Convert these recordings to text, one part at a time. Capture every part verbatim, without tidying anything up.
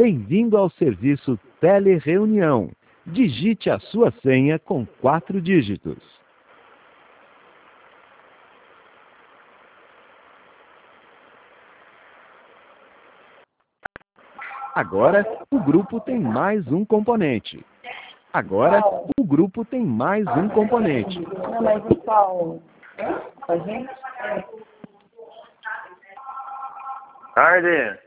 Bem-vindo ao serviço Telereunião. Digite a sua senha com quatro dígitos. Agora, o grupo tem mais um componente. Agora, o grupo tem mais um componente. Não, mas o Paulo, a gente... Tarde.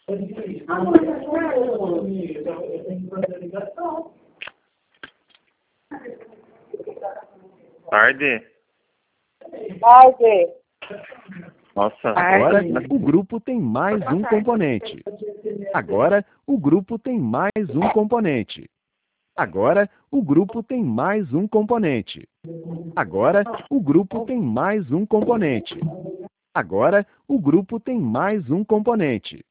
Tarde. Tarde. Nossa. Agora, o grupo tem mais um componente. Agora, o grupo tem mais um componente. Agora, o grupo tem mais um componente. Agora, o grupo tem mais um componente. Agora, o grupo tem mais um componente.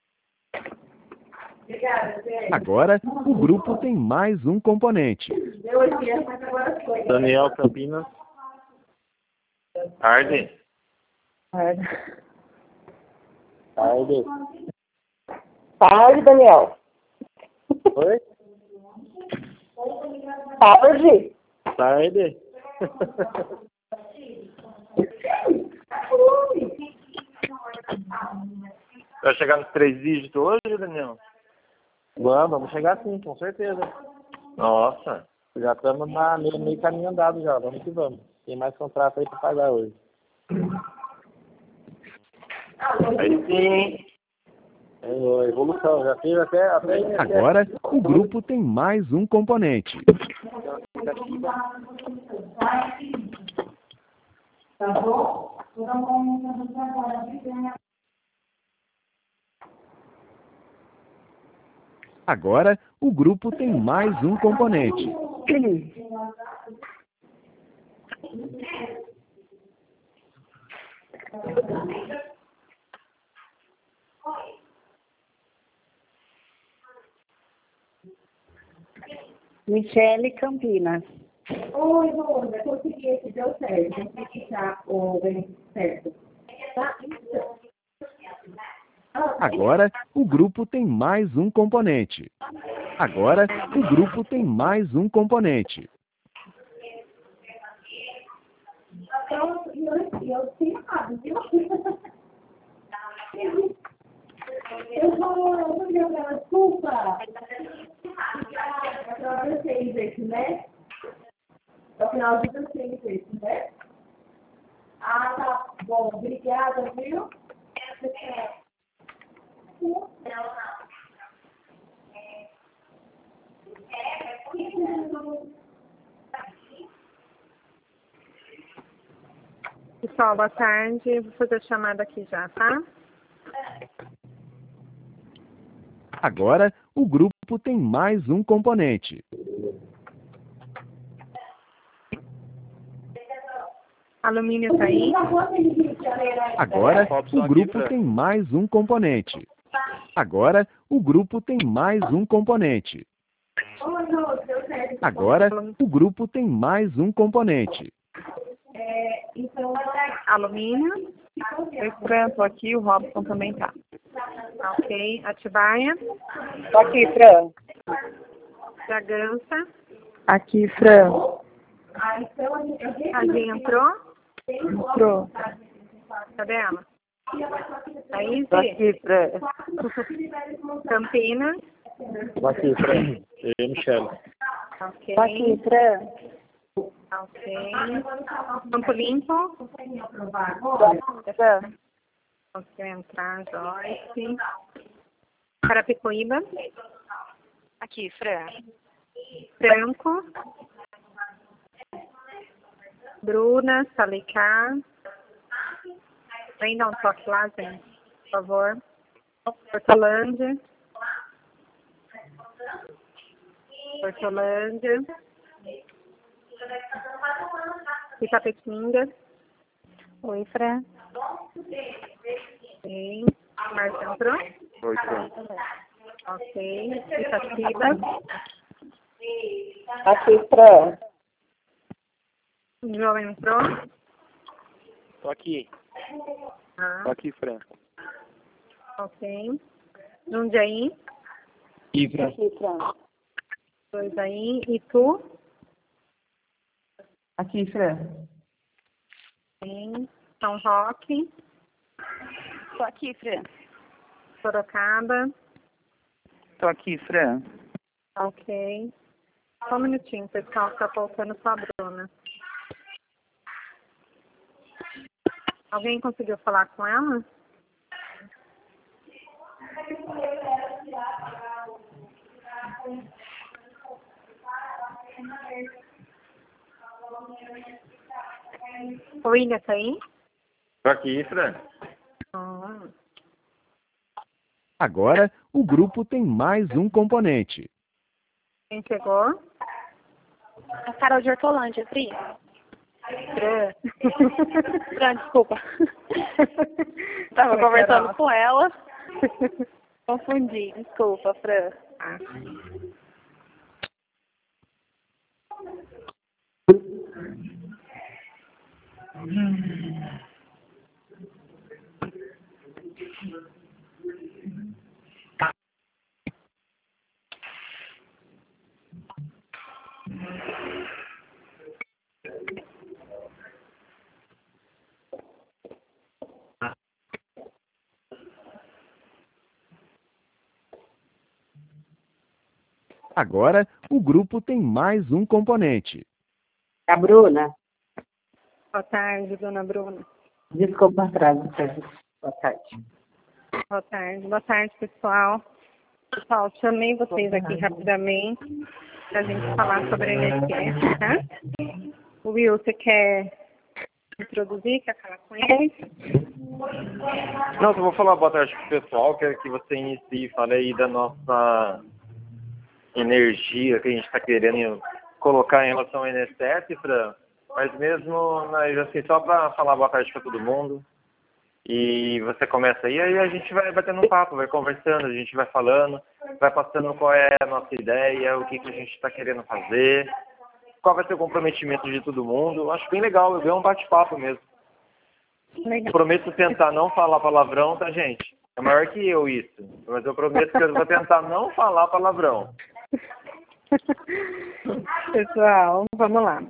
Agora, o grupo tem mais um componente. Daniel Campinas. Tarde. Tarde. Tarde. Tarde, Daniel. Oi? Tarde. Tarde. Vai chegar nos três dígitos hoje, Daniel? Vamos, vamos chegar sim, com certeza. Nossa. Já estamos na meio, meio caminho andado já, vamos que vamos. Tem mais contrato aí para pagar hoje. Aí sim. É, evolução, já fez até... até Agora, o grupo tem mais um componente. Tá bom? Agora, o grupo tem mais um componente. Michele Campinas. Oi, Rosa, consegui esse, deu certo. Tem que ficar o bem certo. Tá? Então. Agora, o grupo tem mais um componente. Agora, o grupo tem mais um componente. Então, eu, eu tenho errado, viu? Eu vou, eu vou jogar desculpa. É pra vocês esse, né? É o final de vocês esse, né? Ah, tá bom. Obrigada, viu? Não, não. Pessoal, boa tarde. Vou fazer a chamada aqui já, tá? Agora, o grupo tem mais um componente. Alumínio tá aí. Agora, o grupo tem mais um componente. Agora, o grupo tem mais um componente. Agora, o grupo tem mais um componente. Alumínio. Eu Fran, aqui, o Robson também tá. Ok. Atibaia. Tô aqui, Fran. Bragança. Aqui, Fran. A Zinha entrou? Entrou. Cadê ela? Aí, Tô aqui, Fran. Campinas. Aqui, Fran. E Michele. Ok. Tô aqui, Fran. Ok. Campo Limpo. Fran. Ok, entrar, Joyce. Carapicuíba. Aqui, Fran. Franco. Bruna, Salicá. Vem dar um toque lá, gente, por favor. Portolândia. Portolândia. Itapetinga. Oi, Fran. Ok. Márcia entrou? Oi, Fran. Ok. Itatiba. Aqui, Fran. João entrou? Tô aqui. Ah, Tô aqui, Fran. ok. Jundiaí. Ifra. Aqui, Fran. Dois aí. E tu? Aqui, Fran. Sim. São Roque. Tô aqui, Fran. Sorocaba. Tô aqui, Fran. Ok. Só um minutinho, pessoal, tá faltando só a Bruna. Alguém conseguiu falar com ela? O William tá aí? Tô aqui, Fran. Ah. Agora, o grupo tem mais um componente. Quem chegou? A Carol de Hortolândia, Pri. Fran. Fran, desculpa. Tava Oi, conversando Carol. com ela. Confundi, desculpa, Fran. Ah. Agora, o grupo tem mais um componente. A Bruna, Boa tarde, dona Bruna. desculpa o atraso. Boa tarde. Boa tarde. Boa tarde, pessoal. Pessoal, chamei vocês aqui rapidamente para a gente falar sobre a N S S, tá? Will, você quer introduzir? Quer falar com ele? Não, eu vou falar boa tarde pro pessoal, quero que você inicie e fale aí da nossa energia que a gente está querendo colocar em relação ao I N S S, Fran. Mas mesmo, né, assim, só para falar boa tarde para todo mundo. E você começa aí, aí a gente vai batendo um papo, vai conversando, a gente vai falando, vai passando qual é a nossa ideia, o que, que a gente está querendo fazer, qual vai ser o comprometimento de todo mundo. Eu acho bem legal, eu ver um bate-papo mesmo. Legal. Prometo tentar não falar palavrão, tá, gente? É maior que eu isso, mas eu prometo que eu vou tentar não falar palavrão. Pessoal, vamos lá.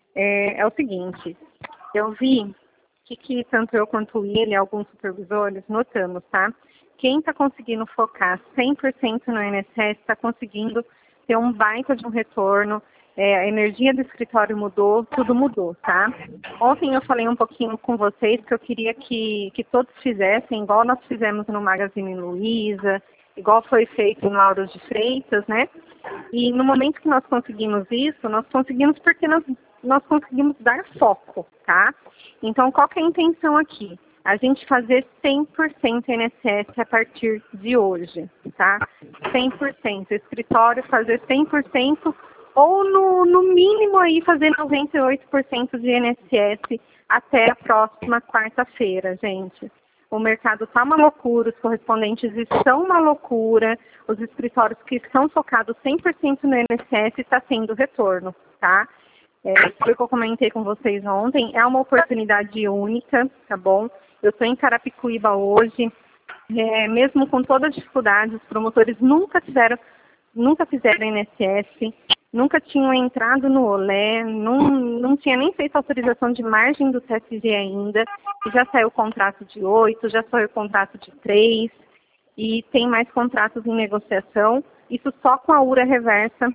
É, é o seguinte, eu vi que, que tanto eu quanto ele e alguns supervisores notamos, tá? Quem está conseguindo focar cem por cento no I N S S está conseguindo ter um baita de um retorno, é, a energia do escritório mudou, tudo mudou, tá? Ontem eu falei um pouquinho com vocês que eu queria que, que todos fizessem, igual nós fizemos no Magazine Luiza, igual foi feito em Lauro de Freitas, né? E no momento que nós conseguimos isso, nós conseguimos porque nós, nós conseguimos dar foco, tá? Então, qual que é a intenção aqui? A gente fazer cem por cento I N S S a partir de hoje, tá? cem por cento. O escritório fazer cem por cento ou no, no mínimo aí fazer noventa e oito por cento de I N S S até a próxima quarta-feira, gente. O mercado está uma loucura, os correspondentes estão uma loucura, os escritórios que estão focados cem por cento no I N S S está tendo retorno, tá? É, foi o que eu comentei com vocês ontem, é uma oportunidade única, tá bom? Eu estou em Carapicuíba hoje, é, mesmo com toda a dificuldade, os promotores nunca fizeram, nunca fizeram I N S S, nunca tinham entrado no Olé, não, não tinha nem feito autorização de margem do T S G ainda, e já saiu o contrato de oito, já saiu o contrato de três, e tem mais contratos em negociação, isso só com a U R A reversa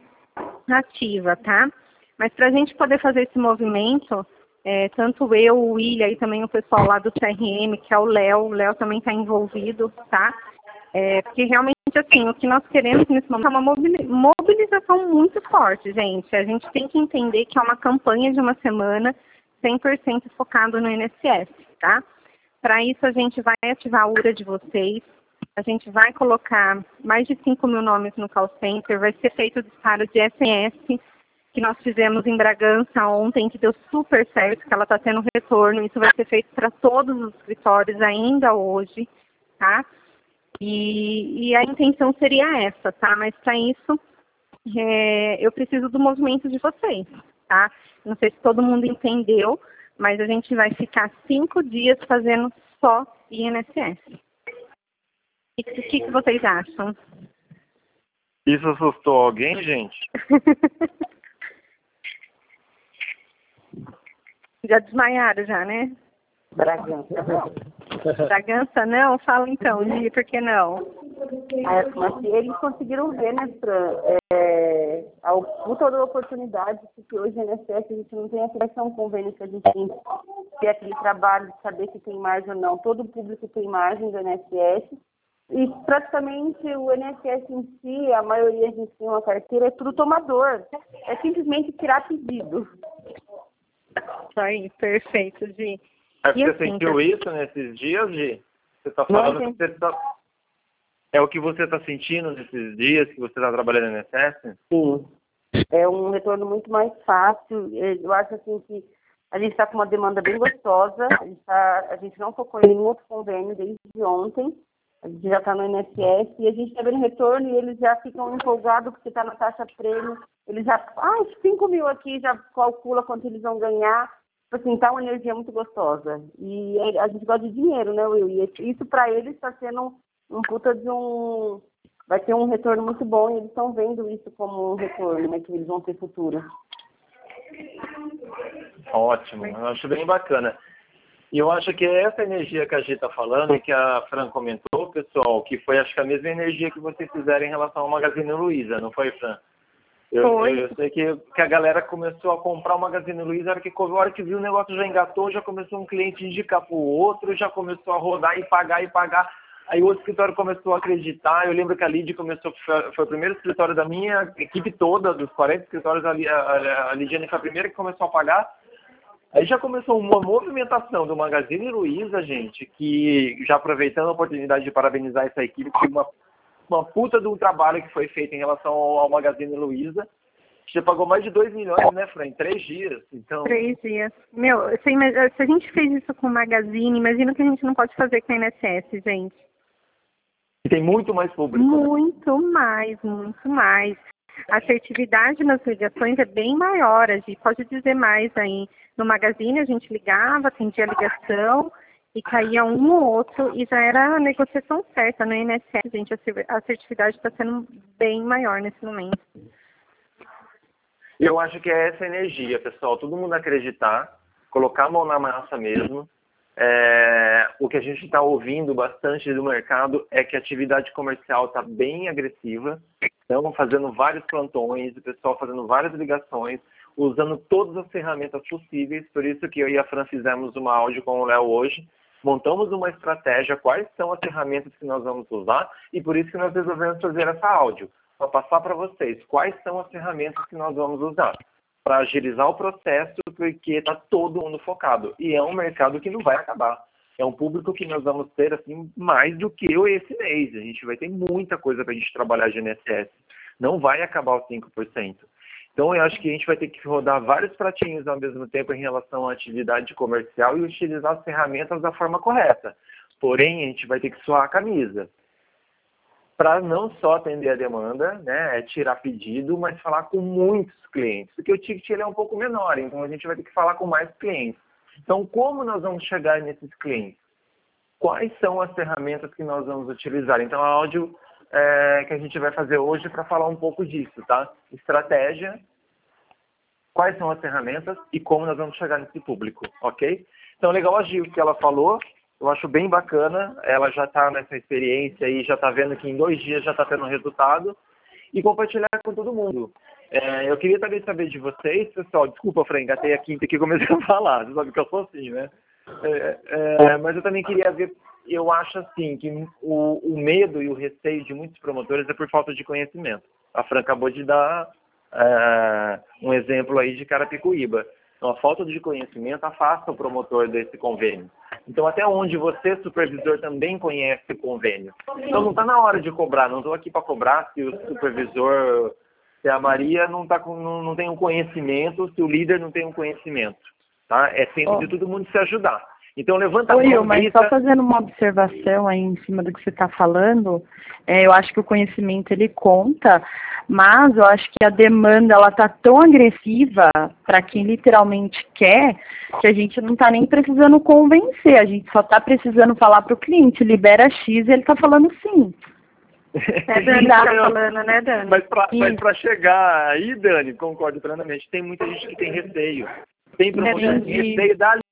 ativa, tá? Mas para a gente poder fazer esse movimento, é, tanto eu, o William e também o pessoal lá do C R M, que é o Léo, o Léo também está envolvido, tá? É, porque realmente, assim, o que nós queremos nesse momento é uma mobilização muito forte, gente. A gente tem que entender que é uma campanha de uma semana cem por cento focado no I N S S, tá? Para isso, a gente vai ativar a U R A de vocês, a gente vai colocar mais de cinco mil nomes no call center, vai ser feito o disparo de S M S, que nós fizemos em Bragança ontem, que deu super certo, que ela está tendo retorno. Isso vai ser feito para todos os escritórios ainda hoje, tá? E, e a intenção seria essa, tá? Mas para isso, é, eu preciso do movimento de vocês, tá? Não sei se todo mundo entendeu, mas a gente vai ficar cinco dias fazendo só I N S S. O que, que vocês acham? Isso assustou alguém, gente? Já desmaiaram já, né? Bragança. Bragança não? Fala então, Gi, por que não? Aí, mas eles conseguiram ver, né, Fran, é, a puta da oportunidade, porque hoje na I N S S a gente não tem acesso a um convênio que a gente tem que ter aquele trabalho de saber se tem margem ou não. Todo o público tem margem do I N S S. E praticamente o I N S S em si, a maioria a gente tem uma carteira, é tudo tomador. É simplesmente tirar pedido. Isso aí, perfeito, Gi. É porque E você assim, sentiu tá- isso nesses dias, Gi? Você está falando Não, que você tá... É o que você está sentindo nesses dias que você está trabalhando no I N S S? Sim. É um retorno muito mais fácil. Eu acho assim que a gente está com uma demanda bem gostosa. A gente, tá, a gente não focou em nenhum outro convênio desde ontem. A gente já está no I N S S e a gente está vendo retorno e eles já ficam empolgados porque está na taxa prêmio. Eles já, ah, cinco mil aqui, já calcula quanto eles vão ganhar. Assim, tá uma energia muito gostosa. E a gente gosta de dinheiro, né, Will? E isso para eles está sendo um, um puta de um... Vai ter um retorno muito bom e eles estão vendo isso como um retorno, né, que eles vão ter futuro. Ótimo, eu acho bem bacana. E eu acho que é essa energia que a gente está falando e que a Fran comentou, pessoal, que foi acho que a mesma energia que vocês fizeram em relação ao Magazine Luiza, não foi, Fran? Eu, Foi. eu sei que, que a galera começou a comprar o Magazine Luiza, a hora que, a hora que viu o negócio já engatou, já começou um cliente indicar para o outro, já começou a rodar e pagar e pagar. Aí o outro escritório começou a acreditar. Eu lembro que a Lid começou, foi o primeiro escritório da minha equipe toda, dos quarenta escritórios, a, a, a Lidiane foi a primeira que começou a pagar. Aí já começou uma movimentação do Magazine Luiza, gente, que já aproveitando a oportunidade de parabenizar essa equipe, que uma, uma puta de um trabalho que foi feito em relação ao, ao Magazine Luiza. Você pagou mais de dois milhões, né, Fran? Em três dias. Então... Três dias. Meu, você imagina, se a gente fez isso com o Magazine, imagina o que a gente não pode fazer com a I N S S, gente. E tem muito mais público. Muito né? mais, muito mais. A assertividade nas ligações é bem maior, a gente pode dizer mais aí. No Magazine a gente ligava, atendia a ligação e caía um ou outro e já era a negociação certa. No I N S S, gente, a assertividade está sendo bem maior nesse momento. Eu acho que é essa energia, pessoal. Todo mundo acreditar, colocar a mão na massa mesmo. É, o que a gente está ouvindo bastante do mercado é que a atividade comercial está bem agressiva. Estão fazendo vários plantões, o pessoal fazendo várias ligações, usando todas as ferramentas possíveis. Por isso que eu e a Fran fizemos uma áudio com o Léo hoje. Montamos uma estratégia, quais são as ferramentas que nós vamos usar, e por isso que nós resolvemos fazer essa áudio, para passar para vocês quais são as ferramentas que nós vamos usar para agilizar o processo, porque está todo mundo focado. E é um mercado que não vai acabar. É um público que nós vamos ter assim, mais do que eu esse mês. A gente vai ter muita coisa para a gente trabalhar de I N S S. Não vai acabar os cinco por cento. Então, eu acho que a gente vai ter que rodar vários pratinhos ao mesmo tempo em relação à atividade comercial e utilizar as ferramentas da forma correta. Porém, a gente vai ter que suar a camisa. Para não só atender a demanda, né, é tirar pedido, mas falar com muitos clientes. Porque o ticket ele é um pouco menor, então a gente vai ter que falar com mais clientes. Então, como nós vamos chegar nesses clientes? Quais são as ferramentas que nós vamos utilizar? Então, a áudio é, que a gente vai fazer hoje para falar um pouco disso, tá? Estratégia, quais são as ferramentas e como nós vamos chegar nesse público, ok? Então, legal a Gil que ela falou, eu acho bem bacana, ela já está nessa experiência e já está vendo que em dois dias já está tendo resultado, e compartilhar com todo mundo. É, eu queria também saber de vocês, pessoal, desculpa, Fran, engatei a quinta aqui e comecei a falar, você sabe que eu sou assim, né? É, é, mas eu também queria ver, eu acho assim, que o, o medo e o receio de muitos promotores é por falta de conhecimento. A Fran acabou de dar é, um exemplo aí de Carapicuíba. Então, a falta de conhecimento afasta o promotor desse convênio. Então, até onde você, supervisor, também conhece o convênio. Então, não está na hora de cobrar, não estou aqui para cobrar se o supervisor, se a Maria não, tá com, não, não tem um conhecimento, se o líder não tem um conhecimento. Tá? É tempo oh. de todo mundo se ajudar. Então, levanta Oi, a mão. Eu, mas só fazendo uma observação aí em cima do que você está falando, é, eu acho que o conhecimento ele conta, mas eu acho que a demanda ela está tão agressiva para quem literalmente quer, que a gente não está nem precisando convencer, a gente só está precisando falar para o cliente, libera X e ele está falando sim. É Dani que tá falando, né, Dani? Mas pra, mas pra chegar aí, Dani, concordo plenamente, tem muita gente que tem receio. Tem promoção de receio da